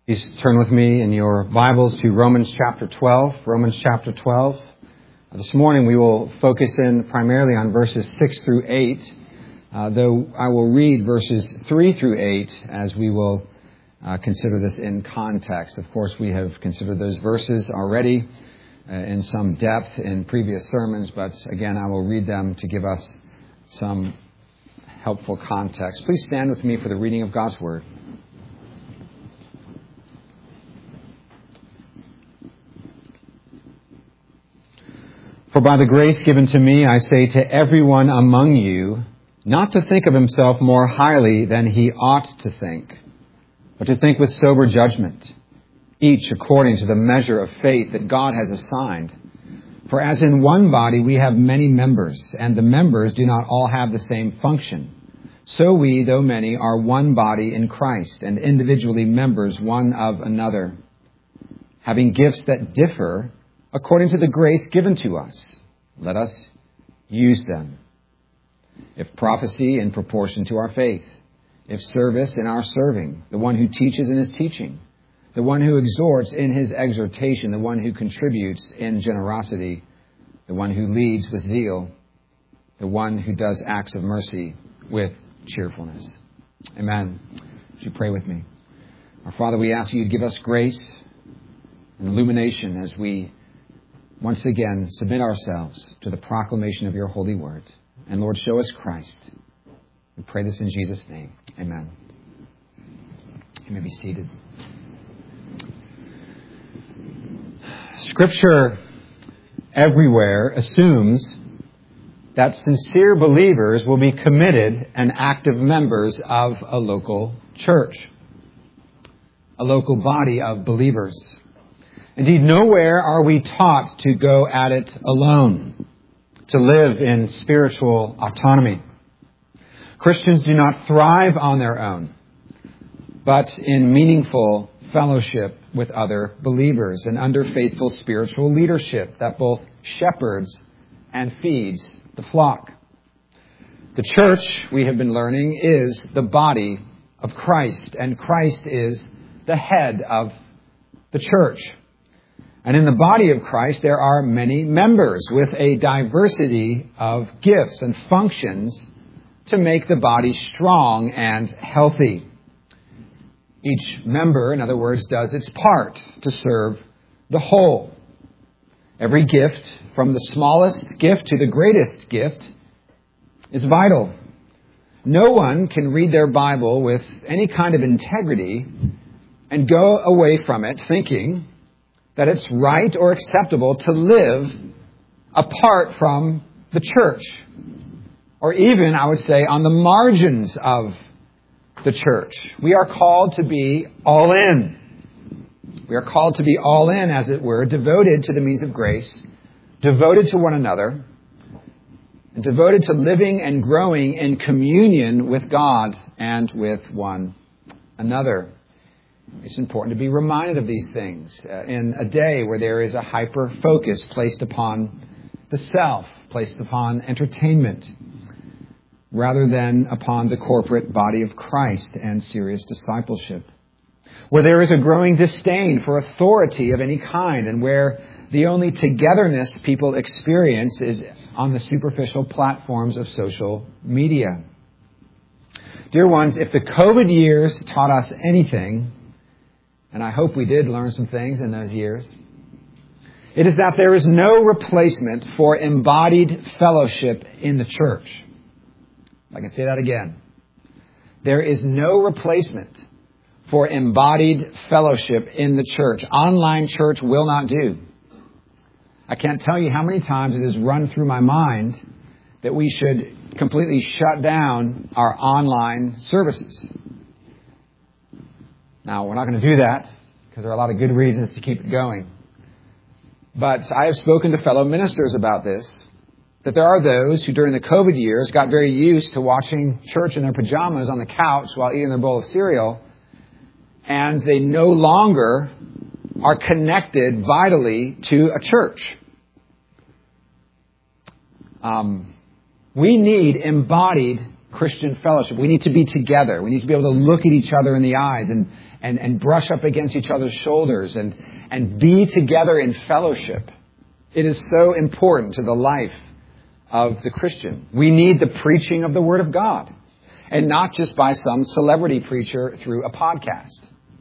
Please turn with me in your Bibles to Romans chapter 12. Romans chapter 12. This morning we will focus in primarily on verses 6 through 8, though I will read verses 3 through 8 as we will consider this in context. Of course, we have considered those verses already in some depth in previous sermons, but again, I will read them to give us some helpful context. Please stand with me for the reading of God's Word. For by the grace given to me, I say to everyone among you, not to think of himself more highly than he ought to think, but to think with sober judgment, each according to the measure of faith that God has assigned. For as in one body we have many members, and the members do not all have the same function, so we, though many, are one body in Christ, and individually members one of another, having gifts that differ according to the grace given to us. Let us use them. If prophecy, in proportion to our faith. If service, in our serving. The one who teaches in his teaching. The one who exhorts in his exhortation. The one who contributes in generosity. The one who leads with zeal. The one who does acts of mercy with cheerfulness. Amen. Would you pray with me? Our Father, we ask you to give us grace and illumination as we once again submit ourselves to the proclamation of your holy word. And Lord, show us Christ. We pray this in Jesus' name. Amen. You may be seated. Scripture everywhere assumes that sincere believers will be committed and active members of a local church, a local body of believers. Indeed, nowhere are we taught to go at it alone, to live in spiritual autonomy. Christians do not thrive on their own, but in meaningful fellowship with other believers and under faithful spiritual leadership that both shepherds and feeds the flock. The church, we have been learning, is the body of Christ, and Christ is the head of the church. And in the body of Christ, there are many members with a diversity of gifts and functions to make the body strong and healthy. Each member, in other words, does its part to serve the whole. Every gift, from the smallest gift to the greatest gift, is vital. No one can read their Bible with any kind of integrity and go away from it thinking that it's right or acceptable to live apart from the church, or even, I would say, on the margins of the church. We are called to be all in. We are called to be all in, as it were, devoted to the means of grace, devoted to one another, and devoted to living and growing in communion with God and with one another. It's important to be reminded of these things in a day where there is a hyper focus placed upon the self, placed upon entertainment, rather than upon the corporate body of Christ and serious discipleship. Where there is a growing disdain for authority of any kind, and where the only togetherness people experience is on the superficial platforms of social media. Dear ones, if the COVID years taught us anything, and I hope we did learn some things in those years, it is that there is no replacement for embodied fellowship in the church. I can say that again. There is no replacement for embodied fellowship in the church. Online church will not do. I can't tell you how many times it has run through my mind that we should completely shut down our online services. Now, we're not going to do that because there are a lot of good reasons to keep it going. But I have spoken to fellow ministers about this, that there are those who during the COVID years got very used to watching church in their pajamas on the couch while eating their bowl of cereal, and they no longer are connected vitally to a church. We need embodied Christian fellowship. We need to be together. We need to be able to look at each other in the eyes and brush up against each other's shoulders and be together in fellowship. It is so important to the life of the Christian. We need the preaching of the Word of God, and not just by some celebrity preacher through a podcast.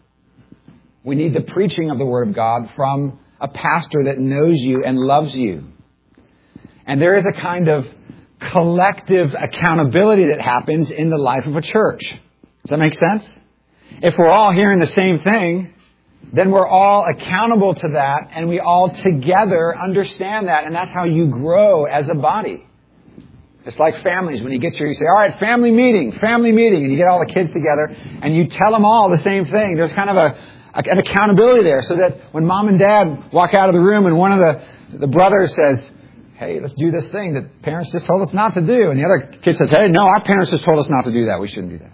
We need the preaching of the Word of God from a pastor that knows you and loves you. And there is a kind of collective accountability that happens in the life of a church. Does that make sense? If we're all hearing the same thing, then we're all accountable to that, and we all together understand that, and that's how you grow as a body. It's like families. When you get here, you say, all right, family meeting, and you get all the kids together, and you tell them all the same thing. There's kind of an accountability there, so that when mom and dad walk out of the room and one of the brothers says, hey, let's do this thing that parents just told us not to do, and the other kid says, hey, no, our parents just told us not to do that. We shouldn't do that.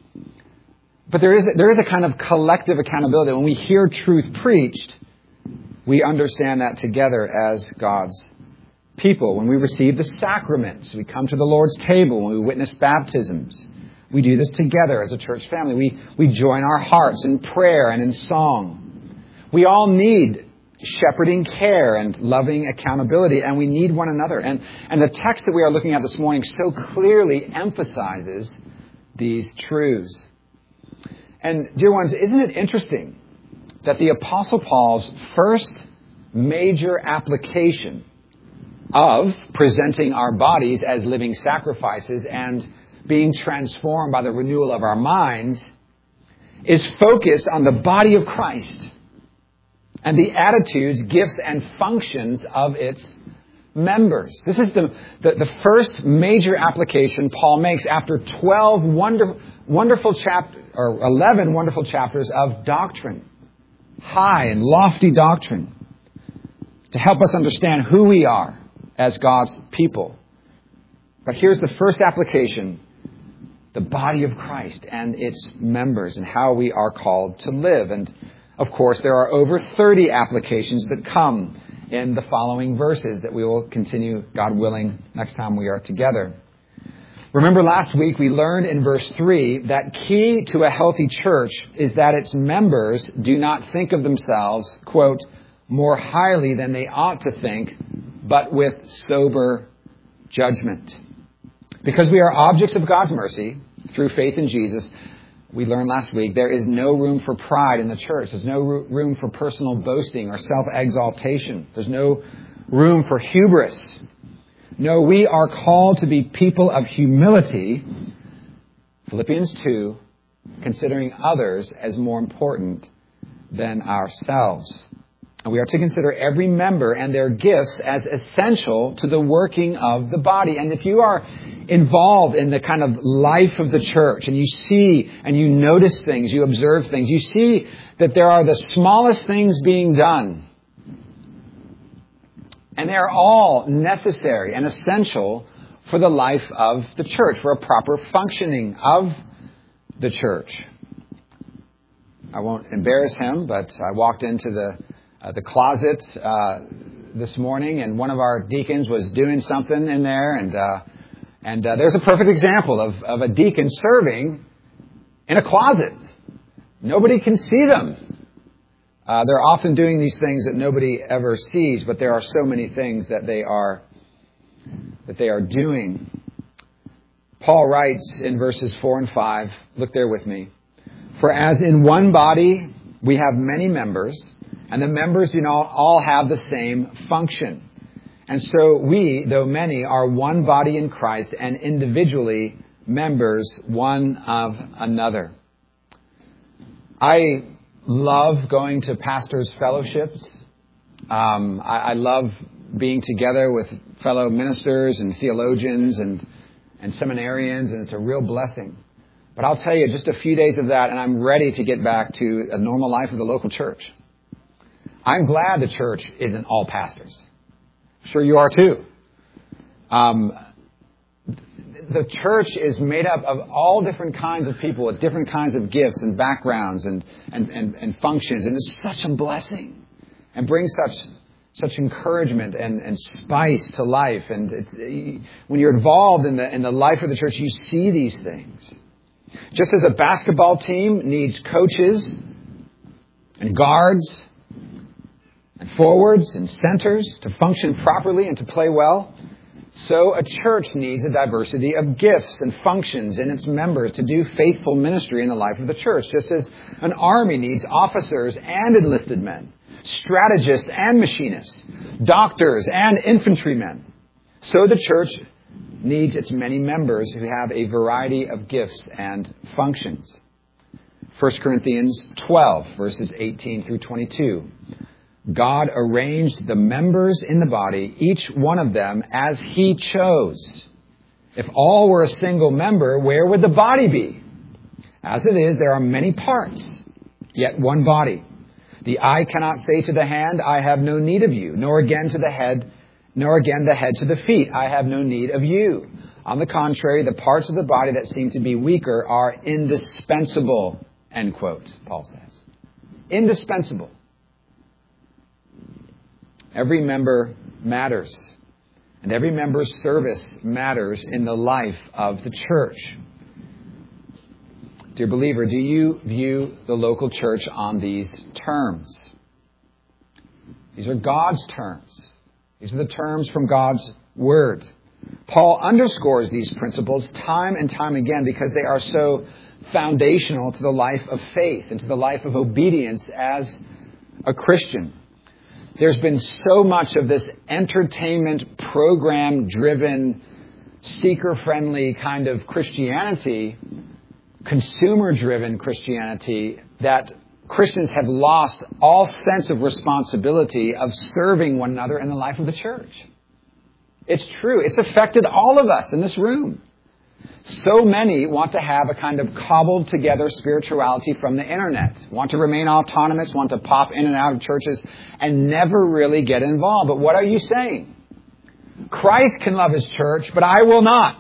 But there is a kind of collective accountability. When we hear truth preached, we understand that together as God's people. When we receive the sacraments, we come to the Lord's table, when we witness baptisms, we do this together as a church family. We join our hearts in prayer and in song. We all need shepherding care and loving accountability, and we need one another. And the text that we are looking at this morning so clearly emphasizes these truths. And, dear ones, isn't it interesting that the Apostle Paul's first major application of presenting our bodies as living sacrifices and being transformed by the renewal of our minds is focused on the body of Christ and the attitudes, gifts, and functions of its members? This is the first major application Paul makes after 11 wonderful chapters of doctrine, high and lofty doctrine, to help us understand who we are as God's people. But here's the first application: the body of Christ and its members and how we are called to live. And of course, there are over 30 applications that come in the following verses that we will continue, God willing, next time we are together. Remember last week we learned in verse 3 that key to a healthy church is that its members do not think of themselves, quote, more highly than they ought to think, but with sober judgment. Because we are objects of God's mercy through faith in Jesus, we learned last week, there is no room for pride in the church. There's no room for personal boasting or self-exaltation. There's no room for hubris. No, we are called to be people of humility, Philippians 2, considering others as more important than ourselves. And we are to consider every member and their gifts as essential to the working of the body. And if you are involved in the kind of life of the church and you see and you notice things, you observe things, you see that there are the smallest things being done. And they are all necessary and essential for the life of the church, for a proper functioning of the church. I won't embarrass him, but I walked into the closet this morning, and one of our deacons was doing something in there, and there's a perfect example of a deacon serving in a closet. Nobody can see them. They're often doing these things that nobody ever sees, but there are so many things that they are doing. Paul writes in verses 4 and 5, look there with me. For as in one body we have many members, and the members do not all have the same function. And so we, though many, are one body in Christ and individually members one of another. I love going to pastors' fellowships. I love being together with fellow ministers and theologians and seminarians, and it's a real blessing. But I'll tell you, just a few days of that, and I'm ready to get back to a normal life of the local church. I'm glad the church isn't all pastors. I'm sure you are too. The church is made up of all different kinds of people with different kinds of gifts and backgrounds and functions. And it's such a blessing and brings such such encouragement and spice to life. And when you're involved in the life of the church, you see these things. Just as a basketball team needs coaches and guards and forwards and centers to function properly and to play well, so a church needs a diversity of gifts and functions in its members to do faithful ministry in the life of the church, just as an army needs officers and enlisted men, strategists and machinists, doctors and infantrymen. So the church needs its many members who have a variety of gifts and functions. 1 Corinthians 12, verses 18 through 22. God arranged the members in the body, each one of them, as He chose. If all were a single member, where would the body be? As it is, there are many parts, yet one body. The eye cannot say to the hand, I have no need of you, nor again the head to the feet, I have no need of you. On the contrary, the parts of the body that seem to be weaker are indispensable, end quote, Paul says. Indispensable. Every member matters, and every member's service matters in the life of the church. Dear believer, do you view the local church on these terms? These are God's terms. These are the terms from God's Word. Paul underscores these principles time and time again because they are so foundational to the life of faith and to the life of obedience as a Christian. There's been so much of this entertainment, program-driven, seeker-friendly kind of Christianity, consumer-driven Christianity, that Christians have lost all sense of responsibility of serving one another in the life of the church. It's true. It's affected all of us in this room. So many want to have a kind of cobbled together spirituality from the internet, want to remain autonomous, want to pop in and out of churches and never really get involved. But what are you saying? Christ can love His church, but I will not.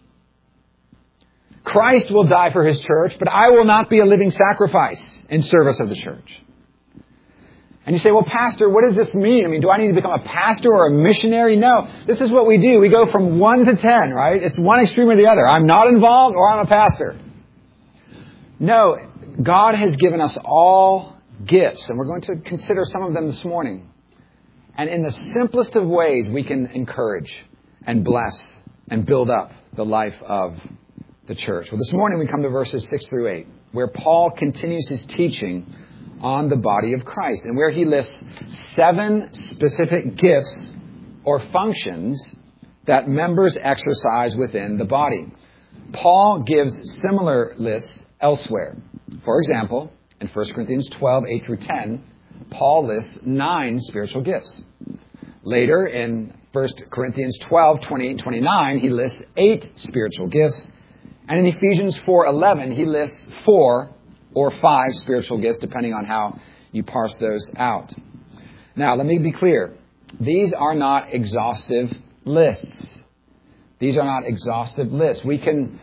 Christ will die for His church, but I will not be a living sacrifice in service of the church. And you say, well, pastor, what does this mean? I mean, do I need to become a pastor or a missionary? No, this is what we do. We go from 1 to 10, right? It's one extreme or the other. I'm not involved or I'm a pastor. No, God has given us all gifts, and we're going to consider some of them this morning. And in the simplest of ways, we can encourage and bless and build up the life of the church. Well, this morning we come to verses 6 through 8, where Paul continues his teaching on the body of Christ, and where he lists 7 specific gifts or functions that members exercise within the body. Paul gives similar lists elsewhere. For example, in 1 Corinthians 12, 8 through 10, Paul lists 9 spiritual gifts. Later, in 1 Corinthians 12, 28 and 29, he lists 8 spiritual gifts. And in Ephesians 4:11, he lists 4 or 5 spiritual gifts, depending on how you parse those out. Now, let me be clear. These are not exhaustive lists. These are not exhaustive lists. We can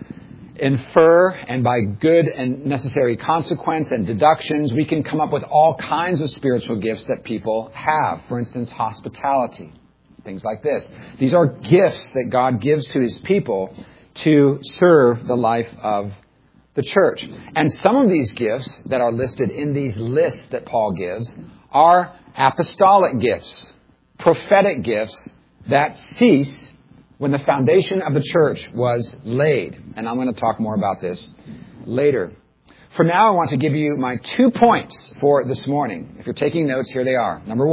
infer, and by good and necessary consequence and deductions, we can come up with all kinds of spiritual gifts that people have. For instance, hospitality, things like this. These are gifts that God gives to His people to serve the life of the church. And some of these gifts that are listed in these lists that Paul gives are apostolic gifts, prophetic gifts that cease when the foundation of the church was laid. And I'm going to talk more about this later. For now, I want to give you my 2 points for this morning. If you're taking notes, here they are. Number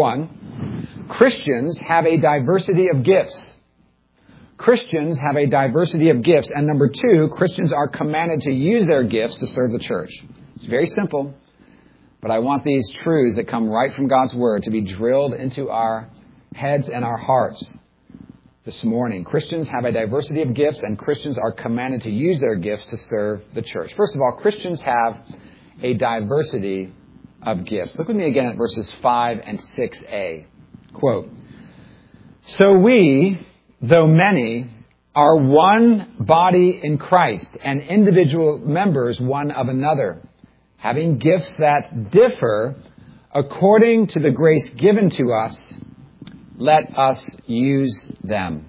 1, Christians have a diversity of gifts. Christians have a diversity of gifts. And number 2, Christians are commanded to use their gifts to serve the church. It's very simple, but I want these truths that come right from God's Word to be drilled into our heads and our hearts this morning. Christians have a diversity of gifts, and Christians are commanded to use their gifts to serve the church. First of all, Christians have a diversity of gifts. Look with me again at verses 5 and 6a. Quote, "So we, though many, are one body in Christ, and individual members one of another, having gifts that differ according to the grace given to us let us use them.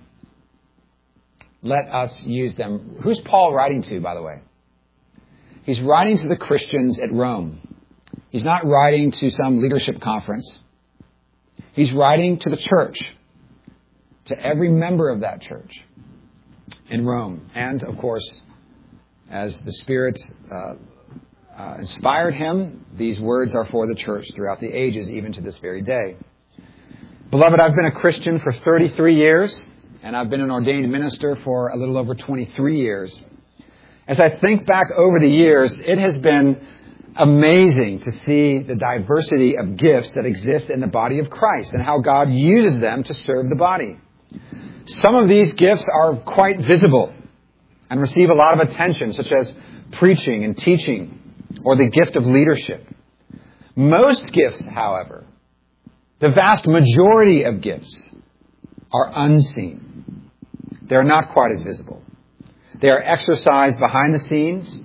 Let us use them. Who's Paul writing to, by the way? He's writing to the Christians at Rome. He's not writing to some leadership conference. He's writing to the church, to every member of that church in Rome. And, of course, as the Spirit inspired him, these words are for the church throughout the ages, even to this very day. Beloved, I've been a Christian for 33 years, and I've been an ordained minister for a little over 23 years. As I think back over the years, it has been amazing to see the diversity of gifts that exist in the body of Christ and how God uses them to serve the body. Some of these gifts are quite visible and receive a lot of attention, such as preaching and teaching or the gift of leadership. Most gifts, however, the vast majority of gifts are unseen. They're not quite as visible. They are exercised behind the scenes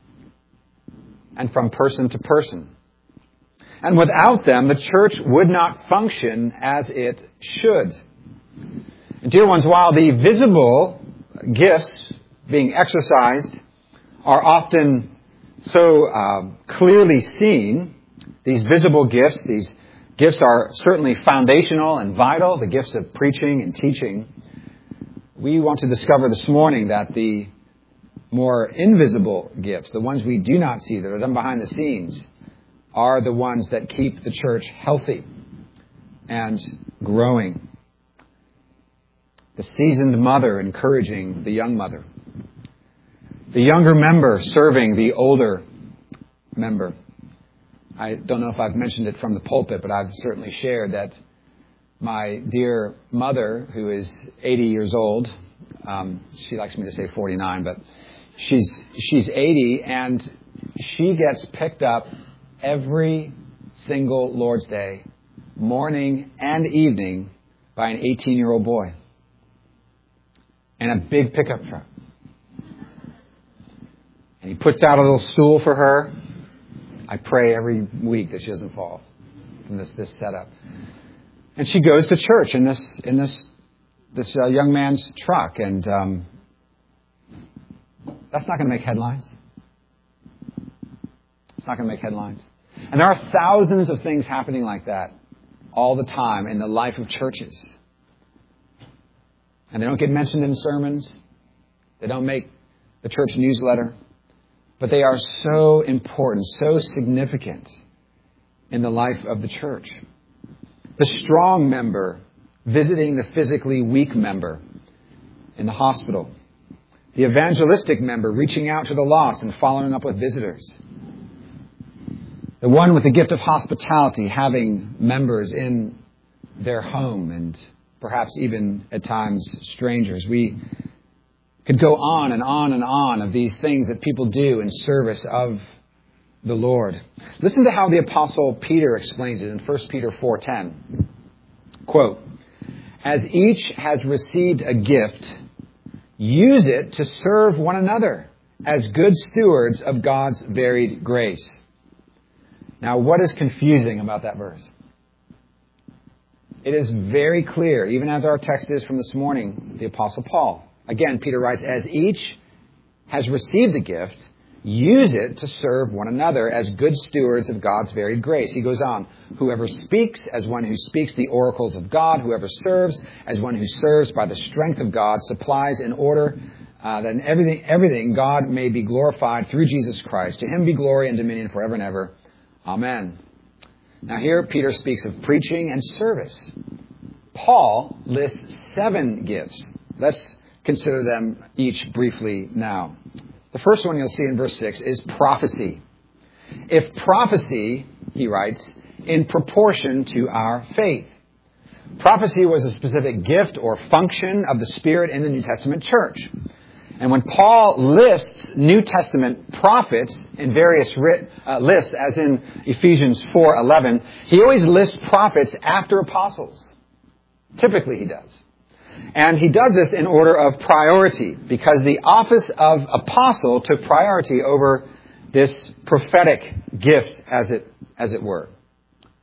and from person to person. And without them, the church would not function as it should. And dear ones, while the visible gifts being exercised are often so clearly seen, these visible gifts, these gifts are certainly foundational and vital, the gifts of preaching and teaching. We want to discover this morning that the more invisible gifts, the ones we do not see, that are done behind the scenes, are the ones that keep the church healthy and growing. The seasoned mother encouraging the young mother. The younger member serving the older member. I don't know if I've mentioned it from the pulpit, but I've certainly shared that my dear mother, who is 80 years old, she likes me to say 49, but she's 80, and she gets picked up every single Lord's Day, morning and evening, by an 18-year-old boy in a big pickup truck. And he puts out a little stool for her. I pray every week that she doesn't fall from this setup. And she goes to church in this young man's truck, and that's not going to make headlines. It's not going to make headlines. And there are thousands of things happening like that all the time in the life of churches. And they don't get mentioned in sermons. They don't make the church newsletter. But they are so important, so significant in the life of the church. The strong member visiting the physically weak member in the hospital. The evangelistic member reaching out to the lost and following up with visitors. The one with the gift of hospitality having members in their home and perhaps even at times strangers. We could go on and on and on of these things that people do in service of the Lord. Listen to how the Apostle Peter explains it in 1 Peter 4:10. Quote, "As each has received a gift, use it to serve one another as good stewards of God's varied grace." Now, what is confusing about that verse? It is very clear, even as our text is from this morning, the Apostle Paul. Again, Peter writes, "As each has received a gift, use it to serve one another as good stewards of God's varied grace." He goes on, "Whoever speaks as one who speaks the oracles of God, whoever serves as one who serves by the strength of God, supplies in order that in everything God may be glorified through Jesus Christ. To him be glory and dominion forever and ever. Amen." Now here Peter speaks of preaching and service. Paul lists 7 gifts. Let's consider them each briefly now. The first one you'll see in verse 6 is prophecy. "If prophecy," he writes, "in proportion to our faith." Prophecy was a specific gift or function of the Spirit in the New Testament church. And when Paul lists New Testament prophets in various lists, as in Ephesians 4:11, he always lists prophets after apostles. Typically he does. And he does this in order of priority, because the office of apostle took priority over this prophetic gift, as it were.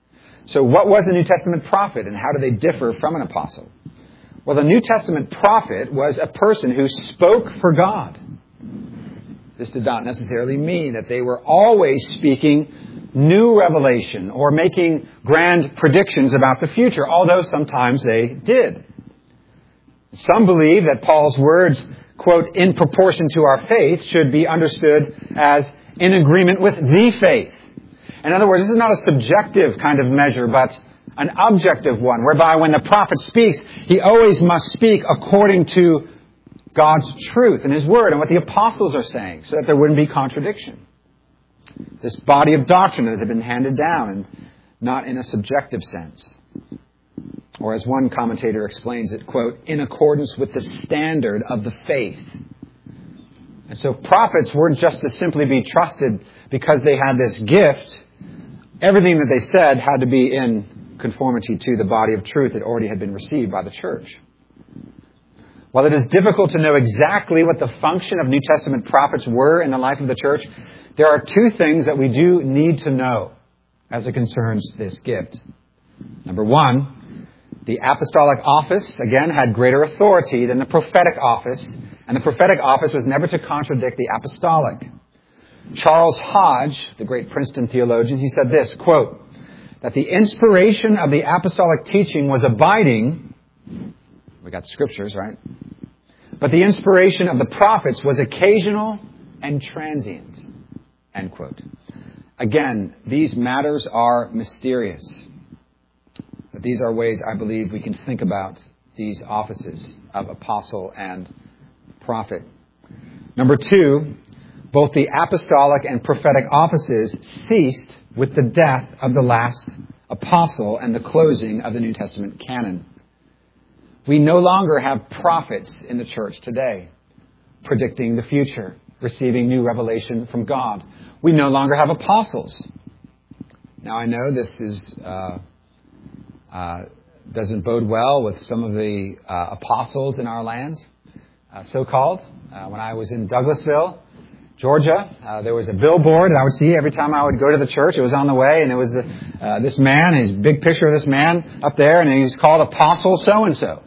So what was a New Testament prophet, and how do they differ from an apostle? Well, the New Testament prophet was a person who spoke for God. This did not necessarily mean that they were always speaking new revelation or making grand predictions about the future, although sometimes they did. Some believe that Paul's words, quote, in proportion to our faith, should be understood as in agreement with the faith. In other words, this is not a subjective kind of measure, but an objective one, whereby when the prophet speaks, he always must speak according to God's truth and His Word and what the apostles are saying, so that there wouldn't be contradiction. This body of doctrine that had been handed down, and not in a subjective sense. Or as one commentator explains it, quote, in accordance with the standard of the faith. And so prophets weren't just to simply be trusted because they had this gift. Everything that they said had to be in conformity to the body of truth that already had been received by the church. While it is difficult to know exactly what the function of New Testament prophets were in the life of the church, there are two things that we do need to know as it concerns this gift. Number one, the apostolic office, again, had greater authority than the prophetic office, and the prophetic office was never to contradict the apostolic. Charles Hodge, the great Princeton theologian, he said this, quote, that the inspiration of the apostolic teaching was abiding. We got the scriptures, right? But the inspiration of the prophets was occasional and transient. End quote. Again, these matters are mysterious. But these are ways, I believe, we can think about these offices of apostle and prophet. Number two, both the apostolic and prophetic offices ceased with the death of the last apostle and the closing of the New Testament canon. We no longer have prophets in the church today predicting the future, receiving new revelation from God. We no longer have apostles. Now, I know this is doesn't bode well with some of the apostles in our land, so-called. When I was in Douglasville, Georgia, there was a billboard that I would see every time I would go to the church. It was on the way, and it was this man, his big picture of this man up there, and he was called Apostle so-and-so.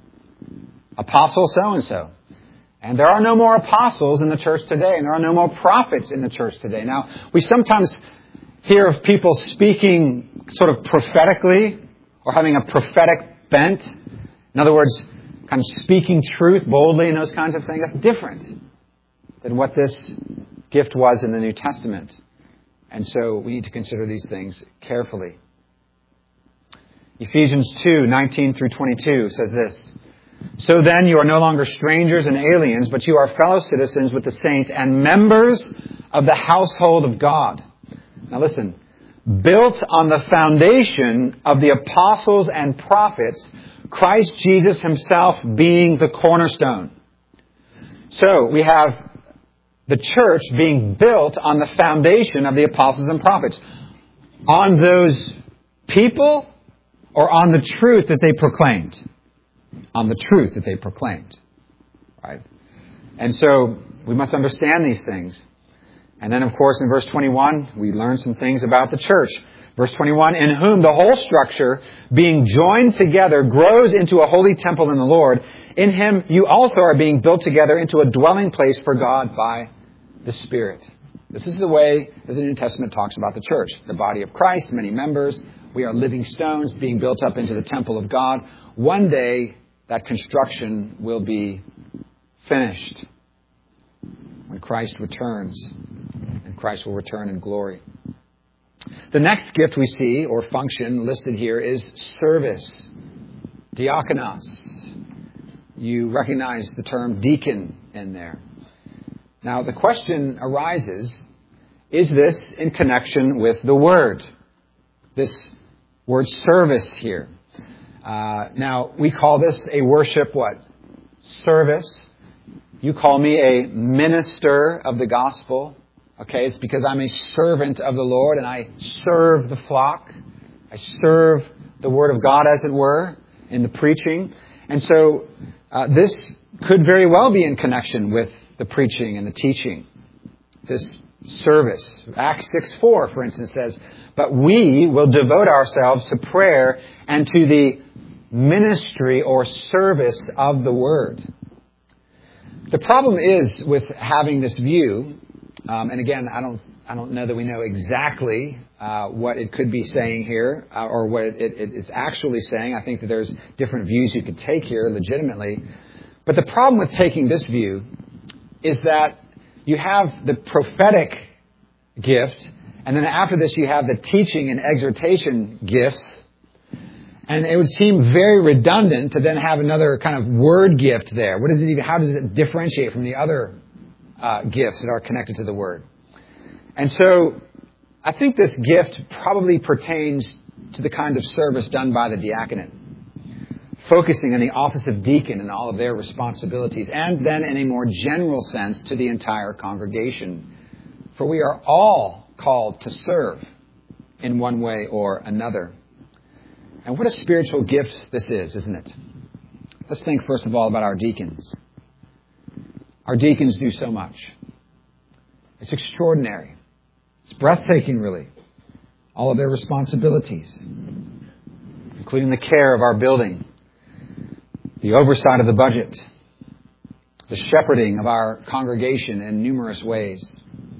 Apostle so-and-so. And there are no more apostles in the church today, and there are no more prophets in the church today. Now, we sometimes hear of people speaking sort of prophetically or having a prophetic bent. In other words, kind of speaking truth boldly and those kinds of things. That's different than what this gift was in the New Testament. And so we need to consider these things carefully. Ephesians 2:19 through 22 says this, so then you are no longer strangers and aliens, but you are fellow citizens with the saints and members of the household of God. Now listen, built on the foundation of the apostles and prophets, Christ Jesus Himself being the cornerstone. So we have the church being built on the foundation of the apostles and prophets. On those people or on the truth that they proclaimed? On the truth that they proclaimed. Right? And so we must understand these things. And then, of course, in verse 21, we learn some things about the church. Verse 21, in whom the whole structure, being joined together, grows into a holy temple in the Lord. In Him you also are being built together into a dwelling place for God by the Spirit. This is the way that the New Testament talks about the church. The body of Christ, many members. We are living stones being built up into the temple of God. One day, that construction will be finished when Christ returns. And Christ will return in glory. The next gift we see, or function listed here, is service. Diakonos. You recognize the term deacon in there. Now, the question arises, is this in connection with the word? This word service here. Now, we call this a worship what? Service. You call me a minister of the gospel. Okay, it's because I'm a servant of the Lord and I serve the flock. I serve the Word of God, as it were, in the preaching. And so this could very well be in connection with the preaching and the teaching. This service. Acts 6:4, for instance, says, "But we will devote ourselves to prayer and to the ministry or service of the word." The problem is with having this view, and again, I don't know that we know exactly what it could be saying here or what it is actually saying. I think that there's different views you could take here legitimately. But the problem with taking this view is that you have the prophetic gift, and then after this you have the teaching and exhortation gifts. And it would seem very redundant to then have another kind of word gift there. How does it differentiate from the other gifts that are connected to the word? And so I think this gift probably pertains to the kind of service done by the diaconate, focusing on the office of deacon and all of their responsibilities, and then in a more general sense to the entire congregation. For we are all called to serve in one way or another. And what a spiritual gift this is, isn't it? Let's think first of all about our deacons. Our deacons do so much. It's extraordinary. It's breathtaking, really. All of their responsibilities, including the care of our building, the oversight of the budget, the shepherding of our congregation in numerous ways,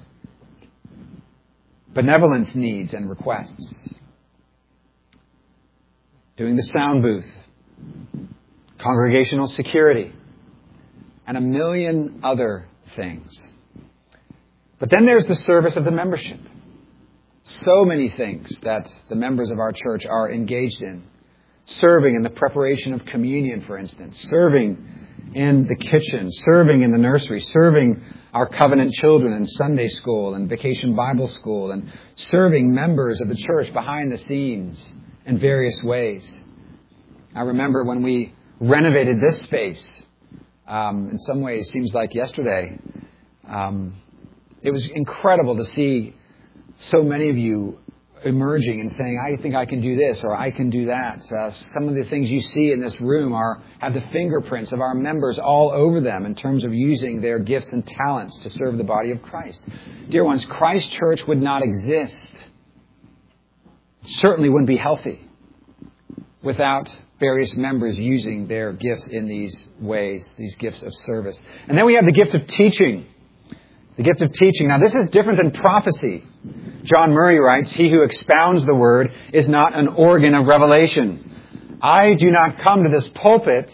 benevolence needs and requests, doing the sound booth, congregational security, and a million other things. But then there's the service of the membership. So many things that the members of our church are engaged in. Serving in the preparation of communion, for instance. Serving in the kitchen. Serving in the nursery. Serving our covenant children in Sunday school and vacation Bible school. And serving members of the church behind the scenes in various ways. I remember when we renovated this space. In some ways, seems like yesterday. It was incredible to see so many of you emerging and saying, I think I can do this or I can do that. Some of the things you see in this room have the fingerprints of our members all over them in terms of using their gifts and talents to serve the body of Christ. Dear ones, Christ Church would not exist. It certainly wouldn't be healthy without various members using their gifts in these ways, these gifts of service. And then we have the gift of teaching. The gift of teaching. Now, this is different than prophecy. John Murray writes, "He who expounds the word is not an organ of revelation." I do not come to this pulpit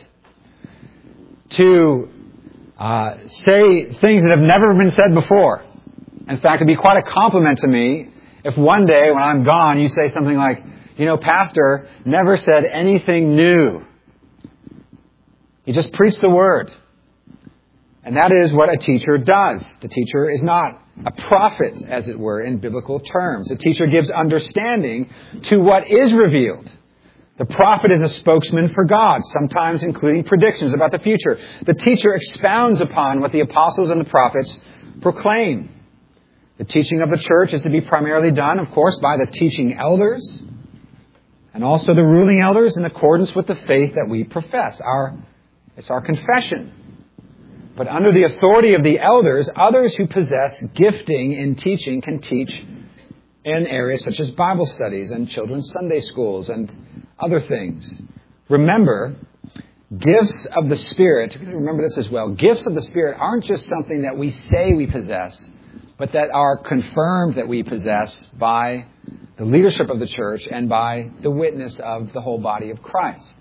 to say things that have never been said before. In fact, it'd be quite a compliment to me if one day when I'm gone, you say something like, Pastor never said anything new. He just preached the word. And that is what a teacher does. The teacher is not a prophet, as it were, in biblical terms. The teacher gives understanding to what is revealed. The prophet is a spokesman for God, sometimes including predictions about the future. The teacher expounds upon what the apostles and the prophets proclaim. The teaching of the church is to be primarily done, of course, by the teaching elders and also the ruling elders in accordance with the faith that we profess. It's our confession. But under the authority of the elders, others who possess gifting in teaching can teach in areas such as Bible studies and children's Sunday schools and other things. Remember, gifts of the Spirit, remember this as well, gifts of the Spirit aren't just something that we say we possess, but that are confirmed that we possess by the leadership of the church and by the witness of the whole body of Christ.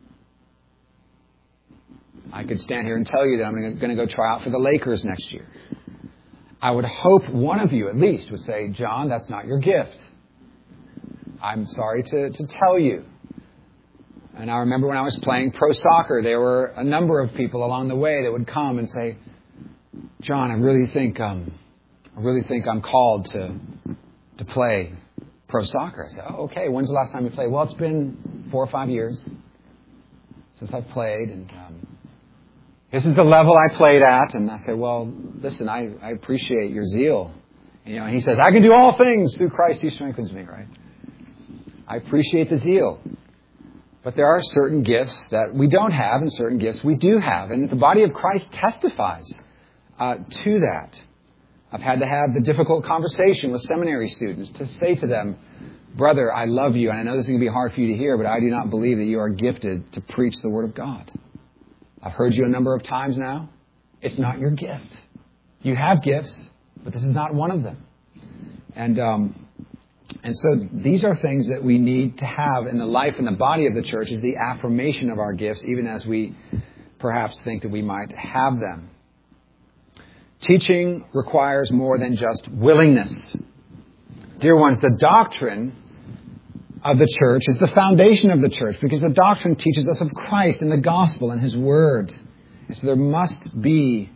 I could stand here and tell you that I'm going to go try out for the Lakers next year. I would hope one of you at least would say, John, that's not your gift. I'm sorry to tell you. And I remember when I was playing pro soccer, there were a number of people along the way that would come and say, John, I really think I'm called to play pro soccer. I said, oh, okay, when's the last time you played? Well, it's been 4 or 5 years since I've played, and this is the level I played at. And I said, well, listen, I appreciate your zeal. And he says, I can do all things through Christ who strengthens me, right? I appreciate the zeal. But there are certain gifts that we don't have and certain gifts we do have. And the body of Christ testifies to that. I've had to have the difficult conversation with seminary students to say to them, brother, I love you, and I know this is going to be hard for you to hear, but I do not believe that you are gifted to preach the Word of God. I've heard you a number of times now. It's not your gift. You have gifts, but this is not one of them. And so these are things that we need to have in the life and the body of the church, is the affirmation of our gifts, even as we perhaps think that we might have them. Teaching requires more than just willingness. Dear ones, the doctrine of the church is the foundation of the church, because the doctrine teaches us of Christ and the gospel and His Word. And so there must be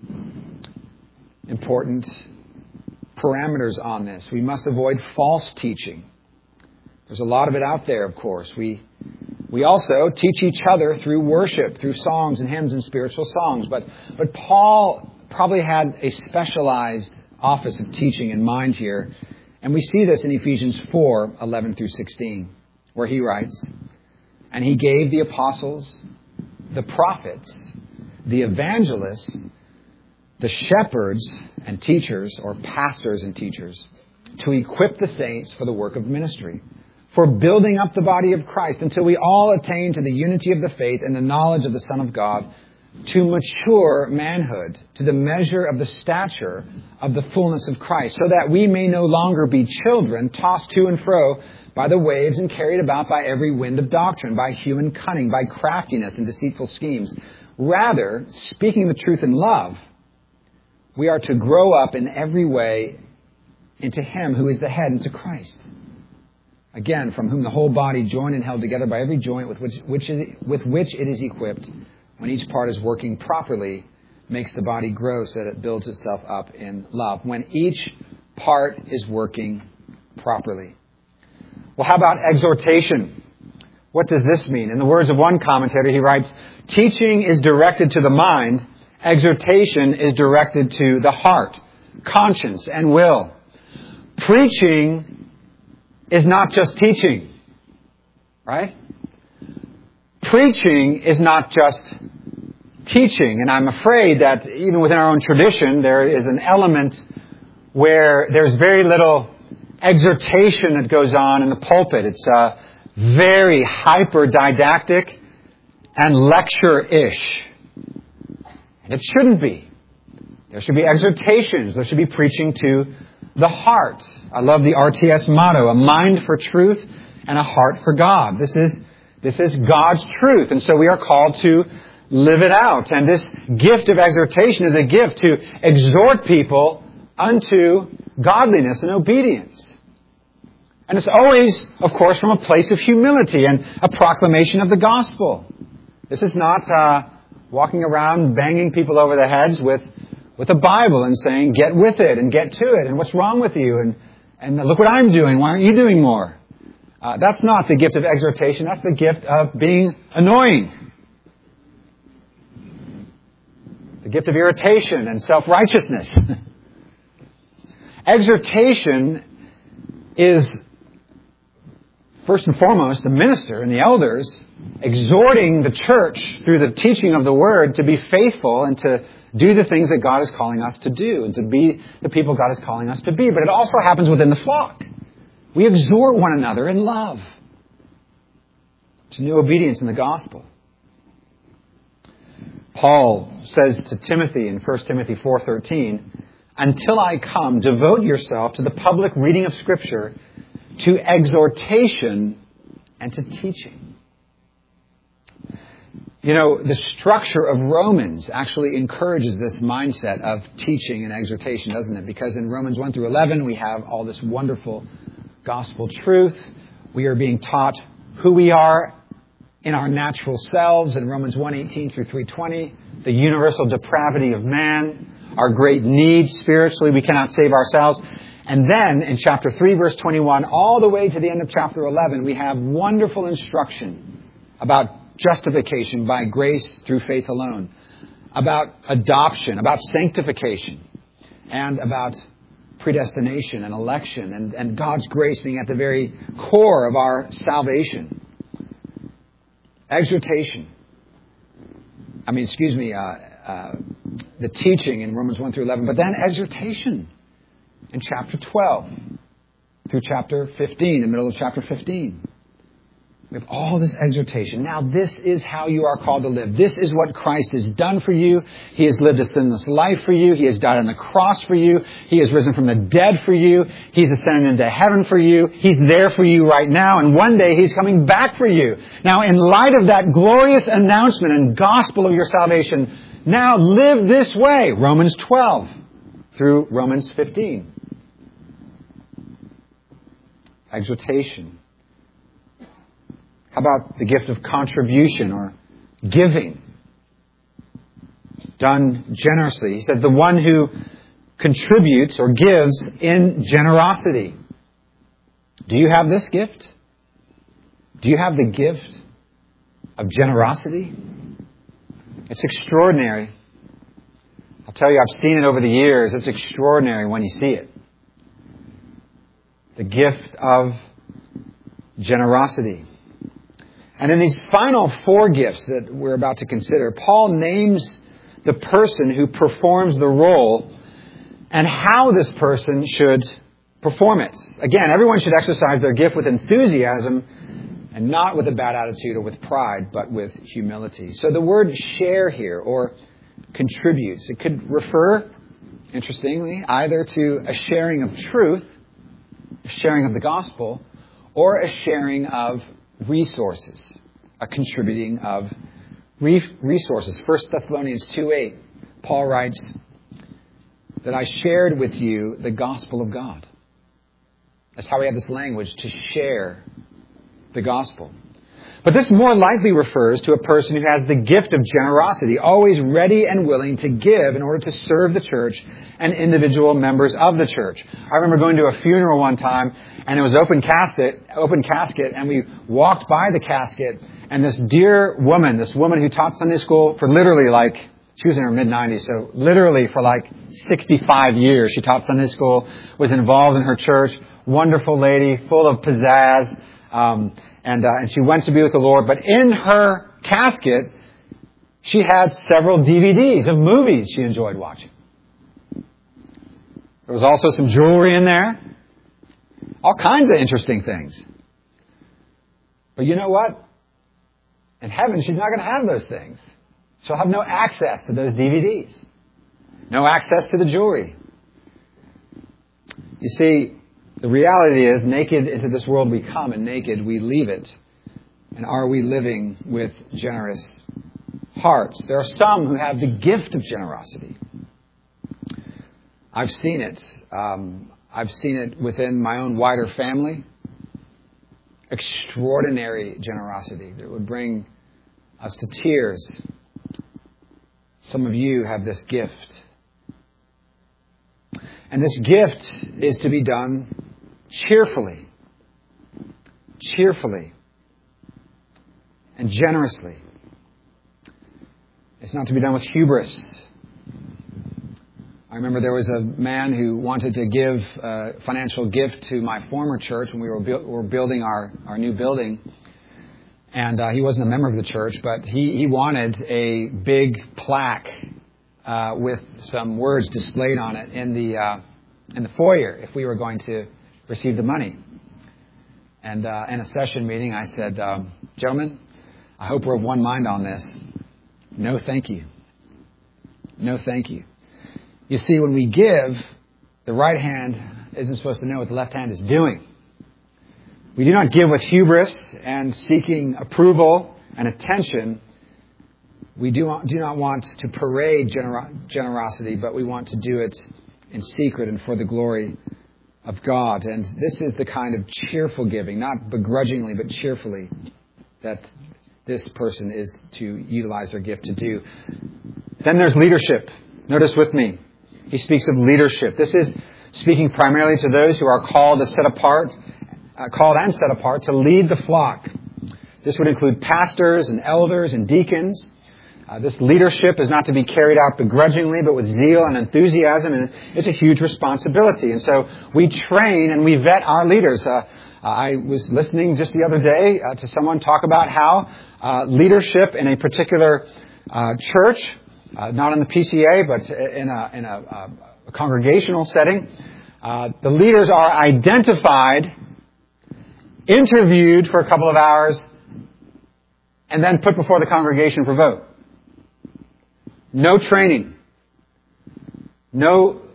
important parameters on this. We must avoid false teaching. There's a lot of it out there, of course. We also teach each other through worship, through songs and hymns and spiritual songs. But Paul probably had a specialized office of teaching in mind here. And we see this in Ephesians 4:11 through 16, where he writes, "And he gave the apostles, the prophets, the evangelists, the shepherds and teachers," or pastors and teachers, "to equip the saints for the work of ministry, for building up the body of Christ, until we all attain to the unity of the faith and the knowledge of the Son of God, to mature manhood, to the measure of the stature of the fullness of Christ, so that we may no longer be children, tossed to and fro by the waves and carried about by every wind of doctrine, by human cunning, by craftiness and deceitful schemes. Rather, speaking the truth in love, we are to grow up in every way into Him who is the head, into Christ. Again, from whom the whole body, joined and held together by every joint with which it is equipped, when each part is working properly, makes the body grow so that it builds itself up in love." When each part is working properly. Well, how about exhortation? What does this mean? In the words of one commentator, he writes, "Teaching is directed to the mind. Exhortation is directed to the heart, conscience, and will." Preaching is not just teaching, right? Preaching is not just teaching. And I'm afraid that even within our own tradition, there is an element where there's very little exhortation that goes on in the pulpit. It's very hyper-didactic and lecture-ish. And it shouldn't be. There should be exhortations. There should be preaching to the heart. I love the RTS motto, a mind for truth and a heart for God. This is God's truth. And so we are called to live it out. And this gift of exhortation is a gift to exhort people unto godliness and obedience. And it's always, of course, from a place of humility and a proclamation of the gospel. This is not walking around banging people over the heads with a Bible and saying, get with it and get to it, and what's wrong with you, and look what I'm doing, why aren't you doing more? That's not the gift of exhortation. That's the gift of being annoying. The gift of irritation and self-righteousness. Exhortation is, first and foremost, the minister and the elders exhorting the church through the teaching of the Word to be faithful and to do the things that God is calling us to do and to be the people God is calling us to be. But it also happens within the flock. We exhort one another in love to new obedience in the gospel. Paul says to Timothy in 1 Timothy 4:13, "Until I come, devote yourself to the public reading of Scripture, to exhortation and to teaching." You know, the structure of Romans actually encourages this mindset of teaching and exhortation, doesn't it? Because in Romans 1 through 11, we have all this wonderful gospel truth. We are being taught who we are in our natural selves in Romans 1:18 through 3:20, the universal depravity of man, our great need spiritually, we cannot save ourselves. And then in chapter 3, verse 21, all the way to the end of chapter 11, we have wonderful instruction about justification by grace through faith alone, about adoption, about sanctification, and about predestination and election, and God's grace being at the very core of our salvation. Exhortation. The teaching in Romans 1 through 11, but then exhortation. in chapter 12 through chapter 15, the middle of chapter 15. We have all this exhortation. Now, this is how you are called to live. This is what Christ has done for you. He has lived a sinless life for you. He has died on the cross for you. He has risen from the dead for you. He's ascended into heaven for you. He's there for you right now. And one day He's coming back for you. Now, in light of that glorious announcement and gospel of your salvation, now live this way. Romans 12 through Romans 15. Exhortation. How about the gift of contribution or giving? Done generously. He says the one who contributes or gives in generosity. Do you have this gift? Do you have the gift of generosity? It's extraordinary. I'll tell you, I've seen it over the years. It's extraordinary when you see it. The gift of generosity. And in these final 4 gifts that we're about to consider, Paul names the person who performs the role and how this person should perform it. Again, everyone should exercise their gift with enthusiasm and not with a bad attitude or with pride, but with humility. So the word share here, or contributes, it could refer, interestingly, either to a sharing of truth, a sharing of the gospel, or a sharing of resources, a contributing of resources. 1 Thessalonians 2:8, Paul writes that I shared with you the gospel of God. That's how we have this language, to share the gospel. But this more likely refers to a person who has the gift of generosity, always ready and willing to give in order to serve the church and individual members of the church. I remember going to a funeral one time, and it was open casket, and we walked by the casket, and this dear woman, who taught Sunday school for literally she was in her mid-90s, so literally for 65 years she taught Sunday school, was involved in her church, wonderful lady, full of pizzazz, and she went to be with the Lord. But in her casket, she had several DVDs of movies she enjoyed watching. There was also some jewelry in there. All kinds of interesting things. But you know what? In heaven, she's not going to have those things. She'll have no access to those DVDs. No access to the jewelry. You see, the reality is, naked into this world we come, and naked we leave it. And are we living with generous hearts? There are some who have the gift of generosity. I've seen it. I've seen it within my own wider family. Extraordinary generosity that would bring us to tears. Some of you have this gift. And this gift is to be done cheerfully, and generously. It's not to be done with hubris. I remember there was a man who wanted to give a financial gift to my former church when we were building our new building. And he wasn't a member of the church, but he wanted a big plaque with some words displayed on it in the foyer if we were going to receive the money. And in a session meeting, I said, gentlemen, I hope we're of one mind on this. No, thank you. No, thank you. You see, when we give, the right hand isn't supposed to know what the left hand is doing. We do not give with hubris and seeking approval and attention. We do not want to parade generosity, but we want to do it in secret and for the glory of God. And this is the kind of cheerful giving, not begrudgingly, but cheerfully, that this person is to utilize their gift to do. Then there's leadership. Notice with me, he speaks of leadership. This is speaking primarily to those who are called and set apart to lead the flock. This would include pastors and elders and deacons. This leadership is not to be carried out begrudgingly, but with zeal and enthusiasm, and it's a huge responsibility. And so we train and we vet our leaders. I was listening just the other day to someone talk about how leadership in a particular church, not in the PCA, but in a congregational setting, The leaders are identified, interviewed for a couple of hours, and then put before the congregation for vote. No training. No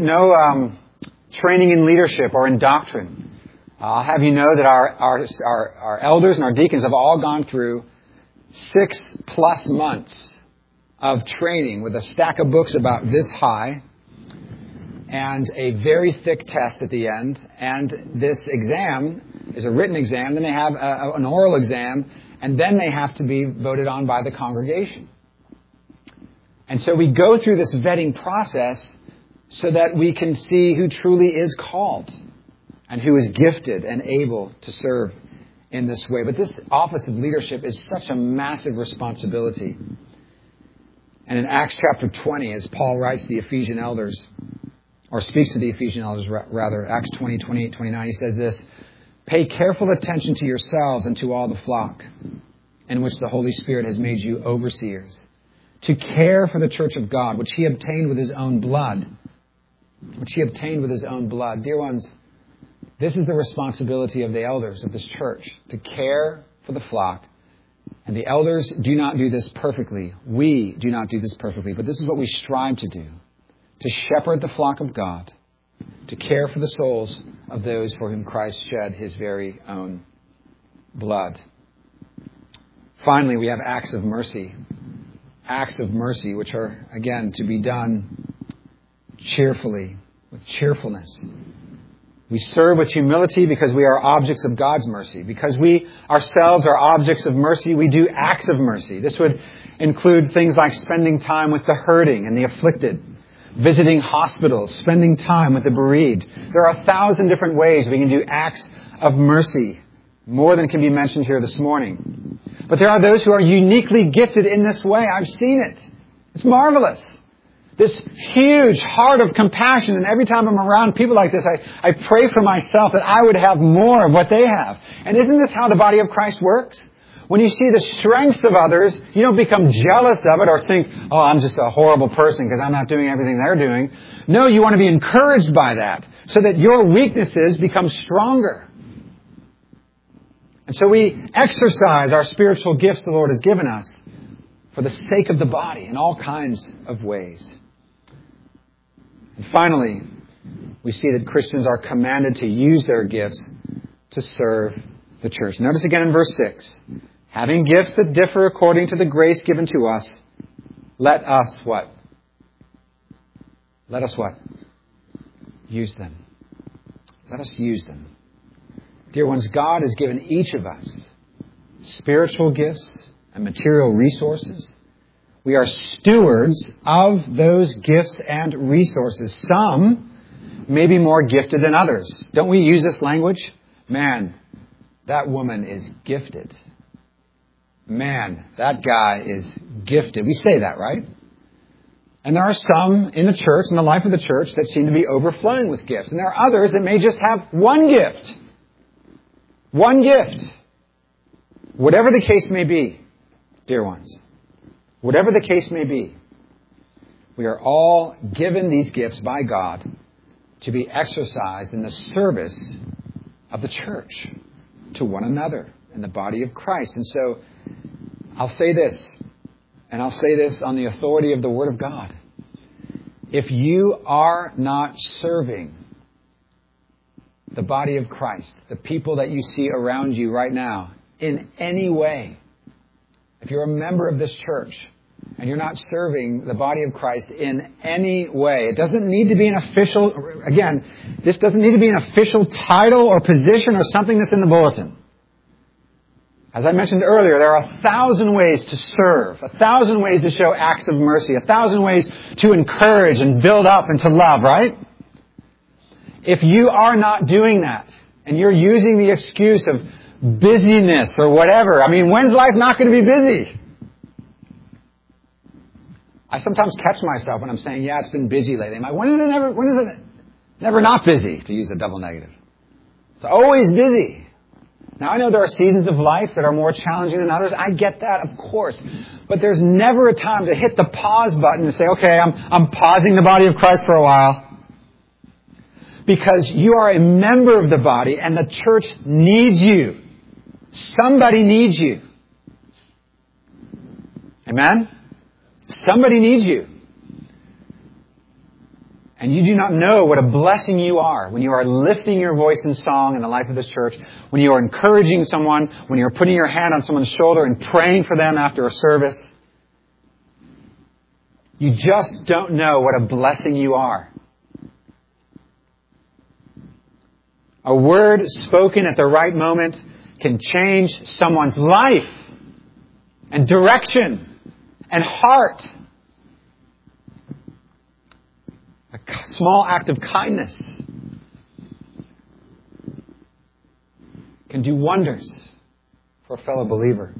training in leadership or in doctrine. I'll have you know that our elders and our deacons have all gone through 6+ months of training with a stack of books about this high and a very thick test at the end. And this exam is a written exam. Then they have an oral exam. And then they have to be voted on by the congregation. And so we go through this vetting process so that we can see who truly is called and who is gifted and able to serve in this way. But this office of leadership is such a massive responsibility. And in Acts chapter 20, as Paul writes to the Ephesian elders, or speaks to the Ephesian elders rather, Acts 20, 28, 29, he says this, "Pay careful attention to yourselves and to all the flock in which the Holy Spirit has made you overseers, to care for the church of God, which he obtained with his own blood." Which he obtained with his own blood. Dear ones, this is the responsibility of the elders of this church, to care for the flock. And the elders do not do this perfectly. We do not do this perfectly. But this is what we strive to do. To shepherd the flock of God. To care for the souls of those for whom Christ shed his very own blood. Finally, we have acts of mercy. Acts of mercy, which are, again, to be done cheerfully, with cheerfulness. We serve with humility because we are objects of God's mercy. Because we ourselves are objects of mercy, we do acts of mercy. This would include things like spending time with the hurting and the afflicted, visiting hospitals, spending time with the bereaved. There are 1,000 different ways we can do acts of mercy, more than can be mentioned here this morning. But there are those who are uniquely gifted in this way. I've seen it. It's marvelous. This huge heart of compassion. And every time I'm around people like this, I pray for myself that I would have more of what they have. And isn't this how the body of Christ works? When you see the strengths of others, you don't become jealous of it or think, oh, I'm just a horrible person because I'm not doing everything they're doing. No, you want to be encouraged by that so that your weaknesses become stronger. And so we exercise our spiritual gifts the Lord has given us for the sake of the body in all kinds of ways. And finally, we see that Christians are commanded to use their gifts to serve the church. Notice again in verse 6, having gifts that differ according to the grace given to us, let us what? Let us what? Use them. Let us use them. Dear ones, God has given each of us spiritual gifts and material resources. We are stewards of those gifts and resources. Some may be more gifted than others. Don't we use this language? Man, that woman is gifted. Man, that guy is gifted. We say that, right? And there are some in the church, in the life of the church, that seem to be overflowing with gifts. And there are others that may just have one gift. One gift. Whatever the case may be, dear ones, whatever the case may be, we are all given these gifts by God to be exercised in the service of the church to one another in the body of Christ. And so I'll say this, and I'll say this on the authority of the Word of God. If you are not serving the body of Christ, the people that you see around you right now, in any way, if you're a member of this church and you're not serving the body of Christ in any way, it doesn't need to be an official, again, this doesn't need to be an official title or position or something that's in the bulletin. As I mentioned earlier, there are 1,000 ways to serve, 1,000 ways to show acts of mercy, 1,000 ways to encourage and build up and to love, right? If you are not doing that, and you're using the excuse of busyness or whatever, I mean, when's life not going to be busy? I sometimes catch myself when I'm saying, yeah, it's been busy lately. I'm like, when is it never not busy, to use a double negative? It's always busy. Now, I know there are seasons of life that are more challenging than others. I get that, of course. But there's never a time to hit the pause button and say, okay, I'm pausing the body of Christ for a while. because you are a member of the body and the church needs you. Somebody needs you. Amen? Somebody needs you. And you do not know what a blessing you are when you are lifting your voice in song in the life of this church, when you are encouraging someone, when you are putting your hand on someone's shoulder and praying for them after a service. You just don't know what a blessing you are. A word spoken at the right moment can change someone's life and direction and heart. A small act of kindness can do wonders for a fellow believer.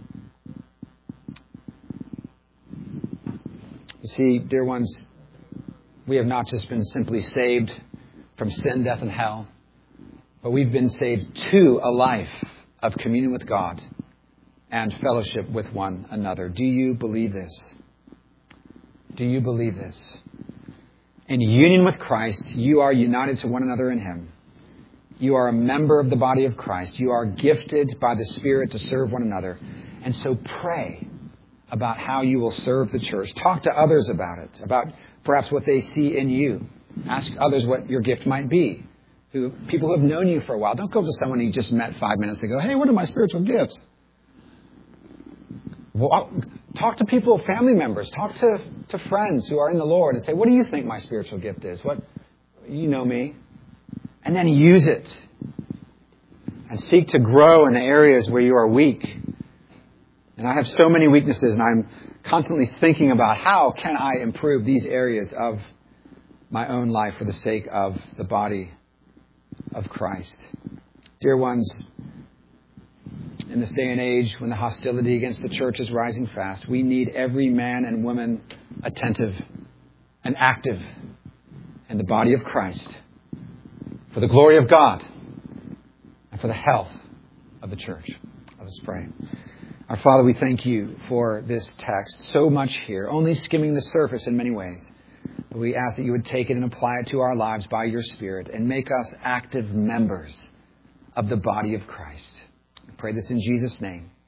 You see, dear ones, we have not just been simply saved from sin, death, and hell, but we've been saved to a life of communion with God and fellowship with one another. Do you believe this? Do you believe this? In union with Christ, you are united to one another in Him. You are a member of the body of Christ. You are gifted by the Spirit to serve one another. And so pray about how you will serve the church. Talk to others about it, about perhaps what they see in you. Ask others what your gift might be. People who have known you for a while. Don't go to someone you just met 5 minutes ago. Hey, what are my spiritual gifts? Well, talk to people, family members. Talk to friends who are in the Lord and say, what do you think my spiritual gift is? You know me. And then use it. And seek to grow in the areas where you are weak. And I have so many weaknesses, and I'm constantly thinking about how can I improve these areas of my own life for the sake of the body of Christ. Dear ones, in this day and age when the hostility against the church is rising fast, we need every man and woman attentive and active in the body of Christ for the glory of God and for the health of the church. Let us pray. Our Father, we thank you for this text. So much here, only skimming the surface in many ways. We ask that you would take it and apply it to our lives by your Spirit and make us active members of the body of Christ. I pray this in Jesus' name.